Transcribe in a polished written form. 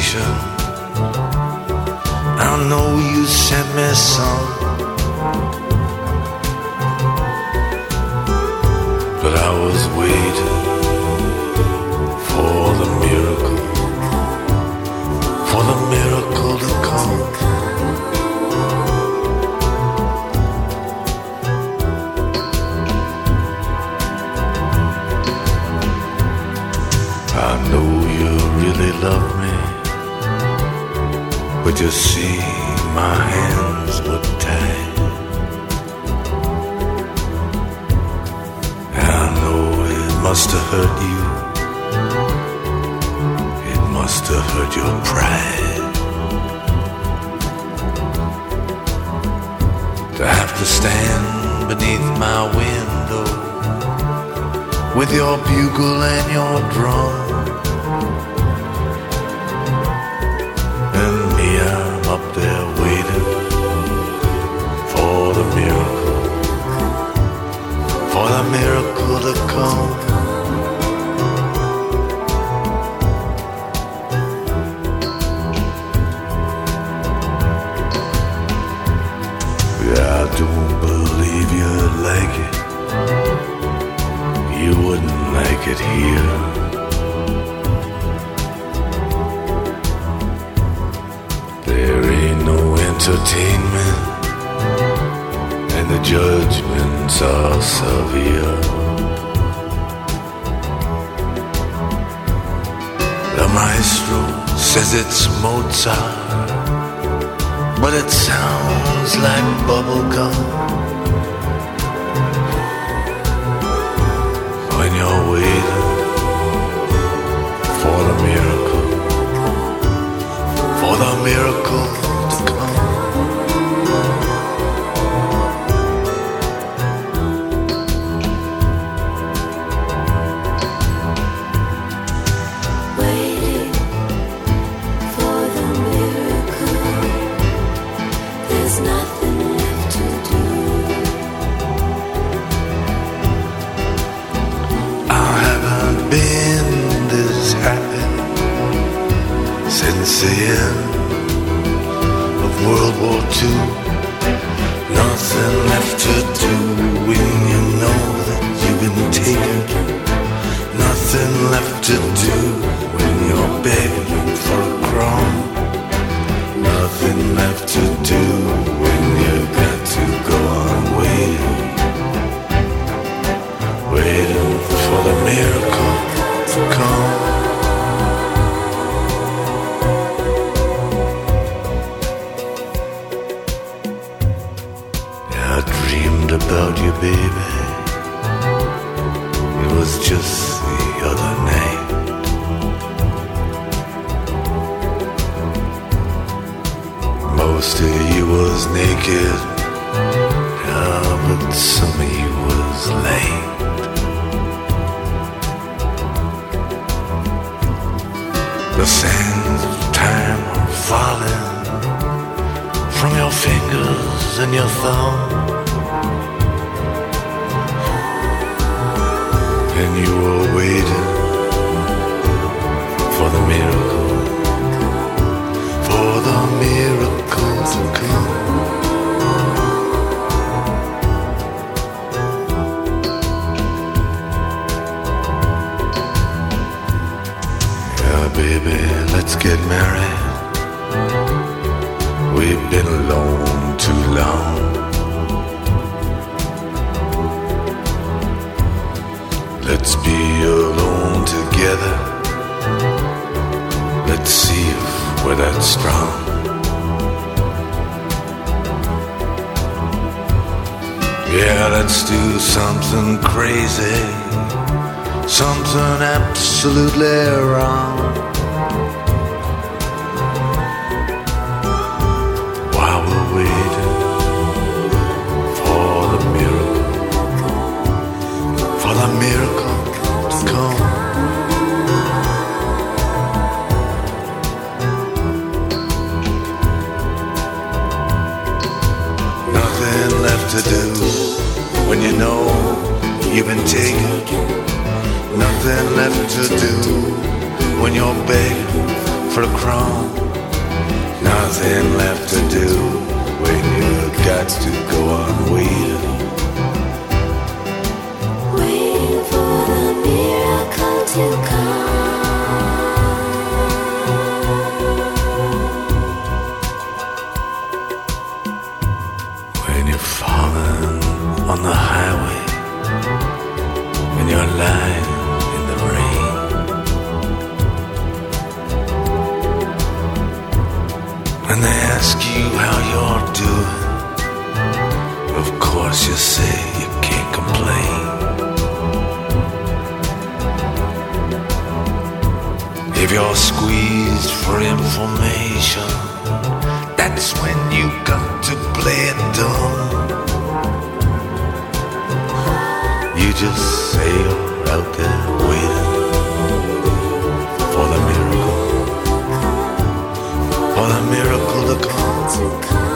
affection. I know you sent me some, but I was waiting for the miracle to come. I know you really love me, but you see my hands were tied. I know it must have hurt you. It must have hurt your pride to have to stand beneath my window with your bugle and your drum. And me, I'm up there waiting for the miracle to come. I don't believe you'd like it. You wouldn't like it here. There ain't no entertainment, and the judgments are severe. The maestro says it's Mozart, but it sounds like bubblegum when you're waiting for the miracle to come. Waiting for the miracle. There's nothing left to do. I haven't been this happy since the end of World War II. Nothing left to do when you know that you've been taken. Nothing left to do when you're begging for a crumb. Nothing left to do when you got to go on waiting for the miracle to come. I dreamed about you, baby. It was just the other night. Most of you was naked, but some of you was lame. The sands of time are falling from your fingers and your thumb, and you were waiting for the miracle to come. Yeah, baby, let's get married. We've been alone too long. Let's be alone together. Let's see if we're that strong. Yeah, let's do something crazy, something absolutely wrong. While we're waiting for the miracle to come. Nothing left to do when you know you've been taken. Nothing left to do when you're begging for a crown. Nothing left to do when you got to go on waiting. Waiting for the miracle to come. When you're falling on the highway, when you're lying in the rain, when they ask you how you're doing, of course you say you can't complain. If you're squeezed for information, that's when you got to play it dumb. You just say you're out there waiting for the miracle to come.